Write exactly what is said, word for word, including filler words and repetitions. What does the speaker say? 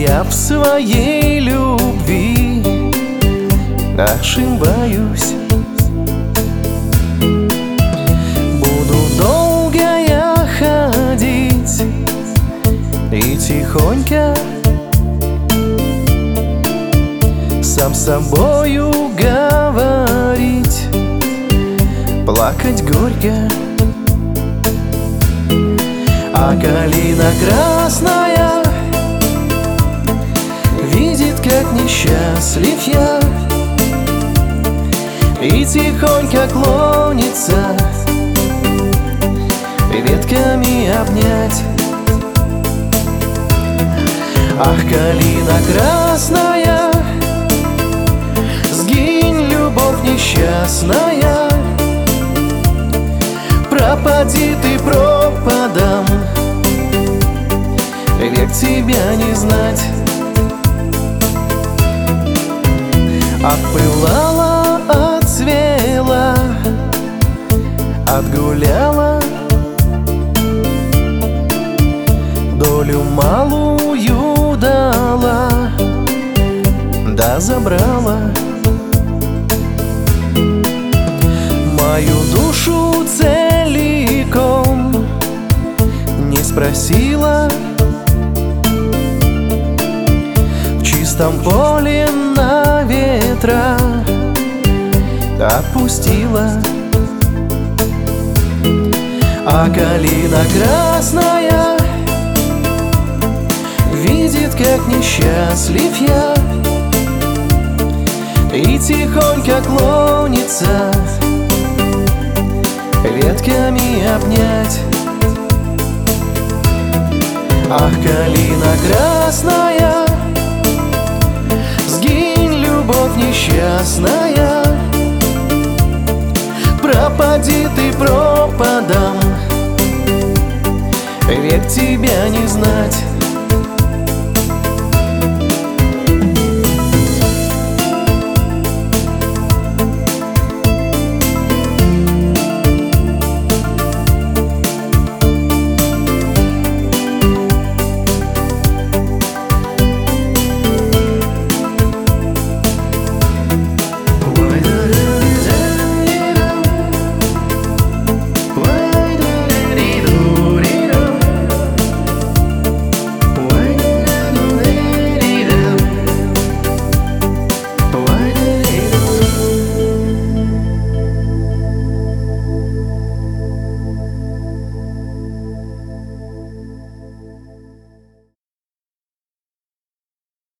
Я в своей любви ошибаюсь. Буду долго я ходить и тихонько сам с собою говорить, плакать горько. А калина красная видит, как несчастлив я, и тихонько клонится ветками обнять. Ах, калина красная, сгинь, любовь несчастная, пропади ты пропадом, век тебя не знать. Отпылала, отцвела, отгуляла, долю малую дала, да забрала мою душу целиком, не спросила, в чистом поле на ветра отпустила. А калина красная видит, как несчастлив я, и тихонько клонится ветками обнять. Ах, калина красная, сгинь, любовь несчастная, пропади ты пропадом, век тебя не знать.